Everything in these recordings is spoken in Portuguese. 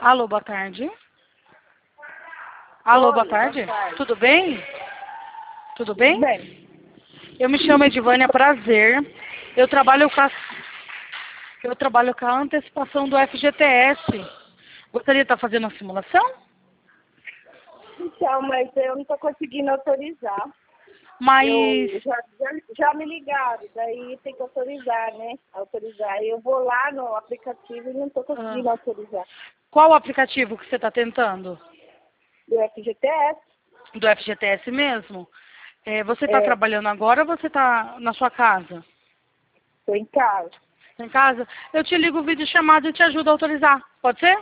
Alô, boa tarde. Alô, boa Oi, tarde. boa tarde. Tudo bem? Tudo bem? Bem, Eu me chamo Edivânia, prazer. Eu trabalho com a, eu trabalho com a antecipação do FGTS. Gostaria de estar fazendo uma simulação? então, mas eu não estou conseguindo autorizar. Mas, Já me ligaram, daí tem que autorizar, né? Autorizar. Eu vou lá no aplicativo e não estou conseguindo ah, autorizar. qual o aplicativo que você está tentando? Do FGTS, Do FGTS mesmo? Você está é, trabalhando agora ou você está na sua casa? estou em casa. Tá em casa? Eu te ligo o vídeo chamado e te ajudo a autorizar. Pode ser?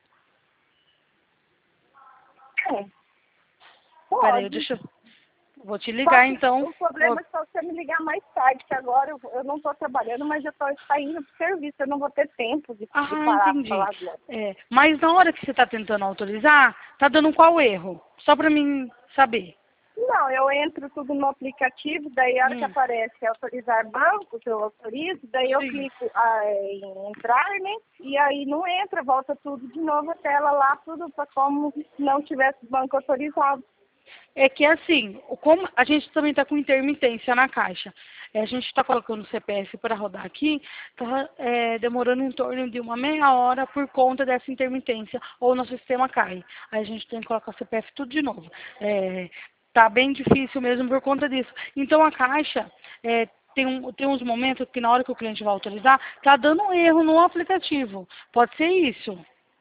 É, Peraí, pode. deixa eu... Vou te Só ligar que então. o problema é só você me ligar mais tarde, que agora eu não estou trabalhando, mas eu estou saindo do serviço. Eu não vou ter tempo de Ah, parar para entendi. falar agora. Mas na hora que você está tentando autorizar, tá dando qual erro? Só para mim saber. Não, eu entro tudo no aplicativo, daí a hora que Hum, aparece autorizar bancos, eu autorizo, daí eu sim. clico em entrar, né? E aí não entra, volta tudo de novo a tela lá, tudo para como se não tivesse banco autorizado. É que assim, como a gente também está com intermitência na caixa, a gente está colocando o CPF para rodar aqui, está demorando em torno de uma meia hora por conta dessa intermitência, ou nosso sistema cai. Aí a gente tem que colocar o CPF tudo de novo. Tá bem difícil mesmo por conta disso. Então a caixa tem uns momentos que na hora que o cliente vai autorizar, tá dando um erro no aplicativo. Pode ser isso.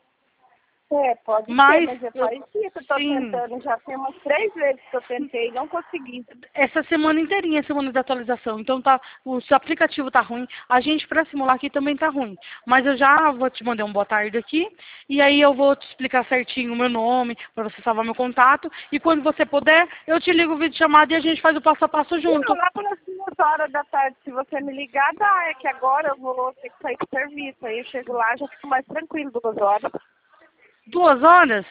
É, pode ser, Mas, mas já faz dia que eu estou sim, tentando, já tem umas 3 vezes que eu tentei e não consegui. essa semana inteirinha, semana de atualização. Então tá, o seu aplicativo tá ruim. A gente para simular aqui também tá ruim. Mas eu já vou te mandar um boa tarde aqui e aí eu vou te explicar certinho o meu nome para você salvar meu contato e quando você puder, eu te ligo o vídeo chamado e a gente faz o passo a passo Não, junto. lá pelas 2 horas da tarde, se você me ligar, dá. É que agora eu vou ter que sair do serviço. Aí eu chego lá, já fico mais tranquilo, 2 horas. 2 horas?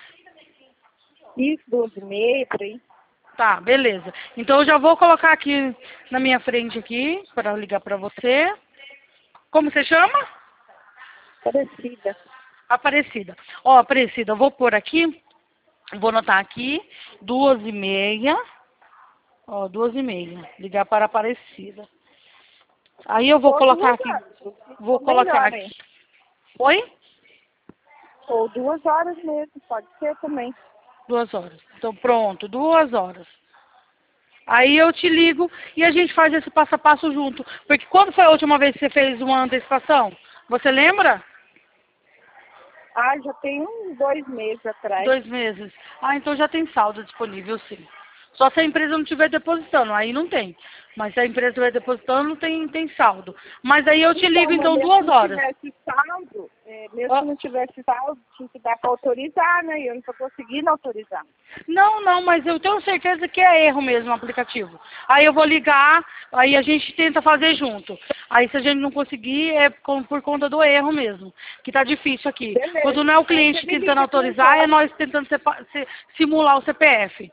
Isso, 2h30, por aí. Tá, beleza. Então eu já vou colocar aqui na minha frente aqui para ligar para você. Como você chama? Parecida. Aparecida. Ó, Aparecida, eu vou pôr aqui. Vou anotar aqui, 2h30. Ó, 2h30. Ligar para Aparecida. Aí eu vou Ou colocar 2 aqui. horas. Vou Ficou colocar melhor, aqui. hein? Oi? Ou 2 horas mesmo, pode ser também. 2 horas. Então pronto, 2 horas. Aí eu te ligo e a gente faz esse passo a passo junto. Porque quando foi a última vez que você fez uma antecipação? Você lembra? Ah, já tem uns 2 meses atrás. 2 meses. Ah, então já tem saldo disponível, sim. Só se a empresa não estiver depositando, aí não tem. Mas se a empresa estiver depositando, tem saldo. Mas aí eu te ligo, Então, mas então, mesmo se 2 horas. tivesse saldo, mesmo Ó, se não tivesse saldo, tinha que dar para autorizar, né? E eu não estou conseguindo autorizar. não, não, mas eu tenho certeza que é erro mesmo o aplicativo. Aí eu vou ligar, aí a gente tenta fazer junto. Aí se a gente não conseguir, é por conta do erro mesmo, que tá difícil aqui. Quando Beleza, não é o então você cliente me tentando liga 2 autorizar, é horas. nós tentando simular o CPF.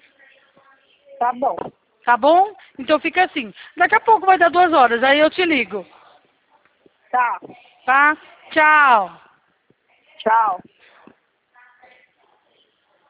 Tá bom. Tá bom? Então fica assim. Daqui a pouco vai dar 2 horas, aí eu te ligo. Tá. Tá? Tchau. Tchau.